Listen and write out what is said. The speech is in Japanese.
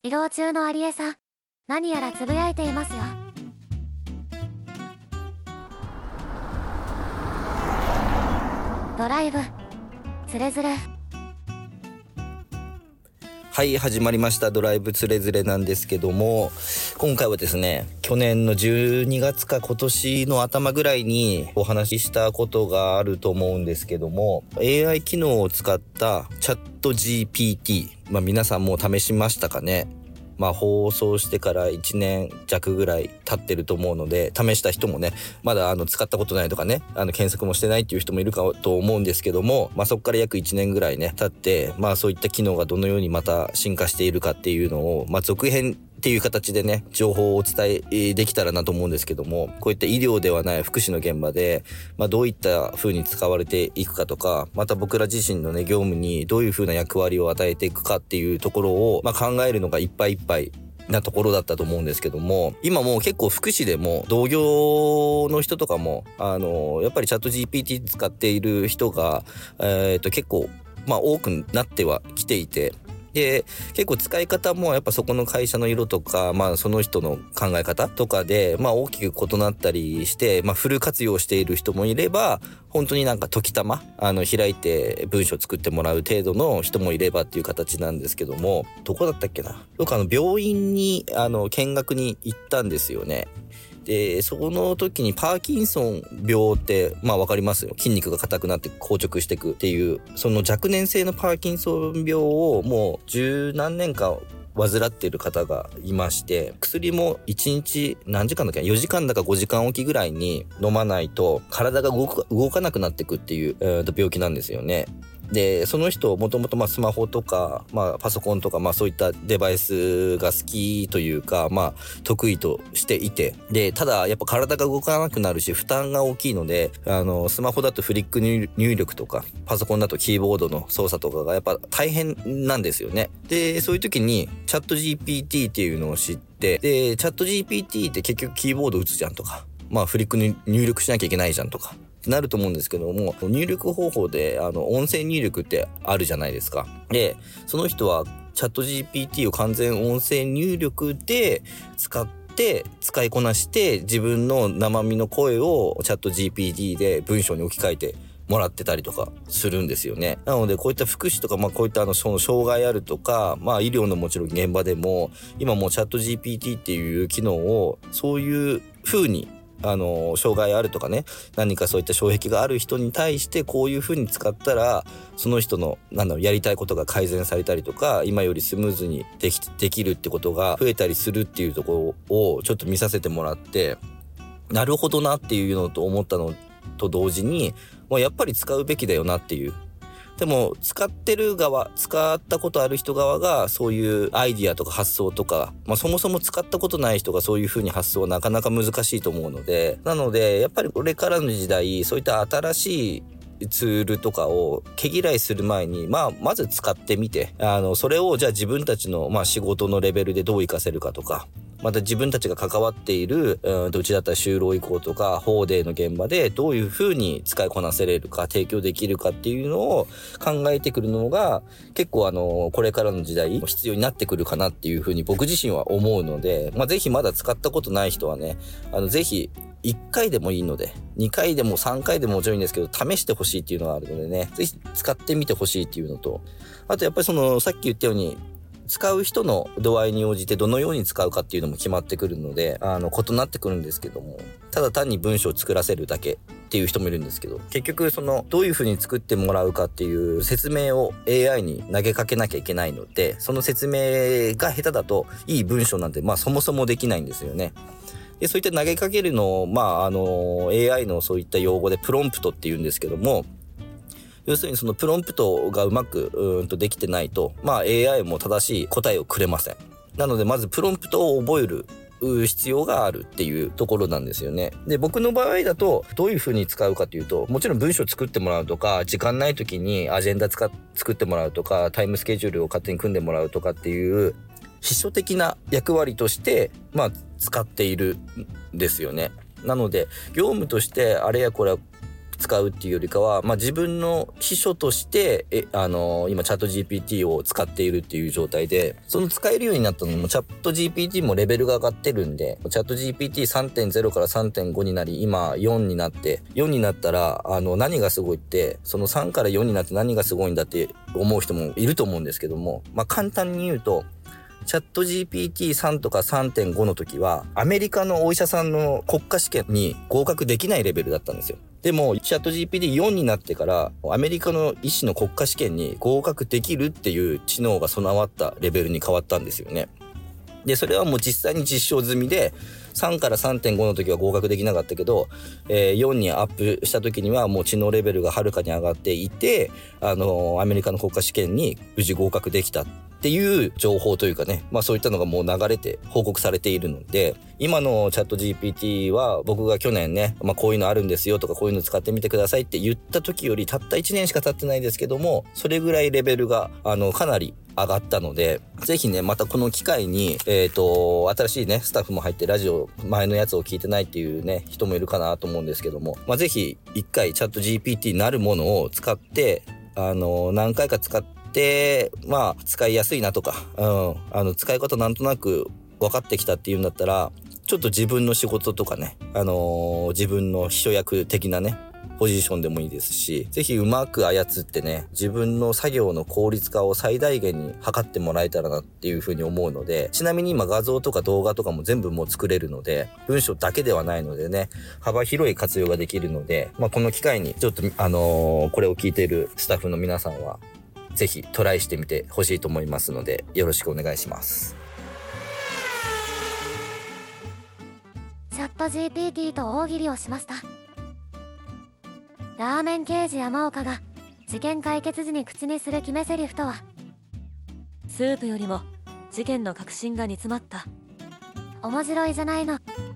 移動中のアリエさん、何やらつぶやいていますよ。ドライブつれづれ。 はい、始まりました。ドライブつれづれなんですけども、今回はですね、去年の12月か今年の頭ぐらいにお話ししたことがあると思うんですけども、 AI 機能を使ったチャット GPT、皆さんもう試しましたかね。放送してから1年弱ぐらい経ってると思うので、試した人もね、まだ使ったことないとかね、検索もしてないっていう人もいるかと思うんですけども、そこから約1年ぐらいね経って、そういった機能がどのようにまた進化しているかっていうのを、続編っていう形でね、情報をお伝えできたらなと思うんですけども、こういった医療ではない福祉の現場で、どういった風に使われていくかとか、また僕ら自身のね、業務にどういう風な役割を与えていくかっていうところを、考えるのがいっぱいいっぱいなところだったと思うんですけども、今もう結構福祉でも同業の人とかもやっぱりチャット GPT 使っている人が結構多くなってはきていて、で結構使い方もやっぱそこの会社の色とか、その人の考え方とかで大きく異なったりして、フル活用している人もいれば、本当に時たま開いて文章作ってもらう程度の人もいればっていう形なんですけども、どこだったっけな、僕病院に見学に行ったんですよね。でその時にパーキンソン病ってわかりますよ。筋肉が硬くなって硬直していくっていう、その若年性のパーキンソン病をもう十何年間患っている方がいまして、薬も1日何時間だっけ、4時間だか5時間おきぐらいに飲まないと体が動かなくなっていくっていう、病気なんですよね。でその人もともとスマホとか、パソコンとか、そういったデバイスが好きというか、得意としていて、でただやっぱ体が動かなくなるし負担が大きいので、スマホだとフリック入力とかパソコンだとキーボードの操作とかがやっぱ大変なんですよね。でそういう時にチャット GPT っていうのを知って、でチャット GPT って結局キーボード打つじゃんとか、フリックに入力しなきゃいけないじゃんとかなると思うんですけども、入力方法で音声入力ってあるじゃないですか。でその人はチャット GPT を完全音声入力で使いこなして、自分の生身の声をチャット GPT で文章に置き換えてもらってたりとかするんですよね。なのでこういった福祉とか、こういったその障害あるとか、医療のもちろん現場でも今もうチャット GPT っていう機能をそういう風に障害あるとかね、何かそういった障壁がある人に対してこういう風に使ったらその人のやりたいことが改善されたりとか、今よりスムーズにできるってことが増えたりするっていうところをちょっと見させてもらって、なるほどなっていうのと思ったのと同時に、やっぱり使うべきだよなっていう。でも使ったことある人側がそういうアイディアとか発想とか、そもそも使ったことない人がそういう風に発想はなかなか難しいと思うので、なのでやっぱりこれからの時代、そういった新しいツールとかを毛嫌いする前に、まず使ってみて、それをじゃあ自分たちの仕事のレベルでどう活かせるかとか、また自分たちが関わっているうちだったら就労移行とか法デーの現場でどういう風に使いこなせれるか、提供できるかっていうのを考えてくるのが結構これからの時代必要になってくるかなっていう風に僕自身は思うので、ぜひまだ使ったことない人はね、ぜひ1回でもいいので2回でも3回でももちろんいいんですけど、試してほしいっていうのがあるのでね、ぜひ使ってみてほしいっていうのと、あとやっぱりさっき言ったように使う人の度合いに応じてどのように使うかっていうのも決まってくるので、異なってくるんですけども、ただ単に文章を作らせるだけっていう人もいるんですけど、結局どういう風に作ってもらうかっていう説明を AI に投げかけなきゃいけないので、その説明が下手だといい文章なんてそもそもできないんですよね。でそういった投げかけるのをAI のそういった用語でプロンプトっていうんですけども、要するにそのプロンプトがうまくできてないと、AI も正しい答えをくれません。なのでまずプロンプトを覚える必要があるっていうところなんですよね。で僕の場合だとどういう風に使うかというと、もちろん文章作ってもらうとか、時間ない時にアジェンダ作ってもらうとか、タイムスケジュールを勝手に組んでもらうとかっていう秘書的な役割として使っているんですよね。なので業務としてあれやこれ使うっていうよりかは、自分の秘書として今チャット GPT を使っているっていう状態で、その使えるようになったのもチャット GPT もレベルが上がってるんで、チャット GPT3.0 から 3.5 になり、今4になって4になったら何がすごいって、その3から4になって何がすごいんだって思う人もいると思うんですけども、簡単に言うとチャット GPT3 とか 3.5 の時はアメリカのお医者さんの国家試験に合格できないレベルだったんですよ。でもチャット GPT4 になってからアメリカの医師の国家試験に合格できるっていう知能が備わったレベルに変わったんですよね。でそれはもう実際に実証済みで、3から 3.5 の時は合格できなかったけど、4にアップした時にはもう知能レベルがはるかに上がっていて、アメリカの国家試験に無事合格できたっていう情報というかね、そういったのがもう流れて報告されているので、今のチャット GPT は僕が去年ね、こういうのあるんですよとか、こういうの使ってみてくださいって言った時よりたった1年しか経ってないですけども、それぐらいレベルがかなり上がったので、ぜひね、またこの機会に新しいねスタッフも入ってラジオ前のやつを聞いてないっていうね人もいるかなと思うんですけども、ぜひ一回チャット GPT なるものを使って何回か使って使いやすいなとか、使い方なんとなく分かってきたっていうんだったら、ちょっと自分の仕事とかね、自分の秘書役的なねポジションでもいいですし、ぜひうまく操ってね、自分の作業の効率化を最大限に図ってもらえたらなっていうふうに思うので、ちなみに今画像とか動画とかも全部もう作れるので、文章だけではないのでね、幅広い活用ができるので、この機会にちょっとこれを聞いているスタッフの皆さんはぜひトライしてみてほしいと思いますので、よろしくお願いします。 チャット GPT と大喜利をしました。ラーメン刑事山岡が事件解決時に口にする決め台詞とは。 スープよりも事件の核心が煮詰まった。 面白いじゃないの。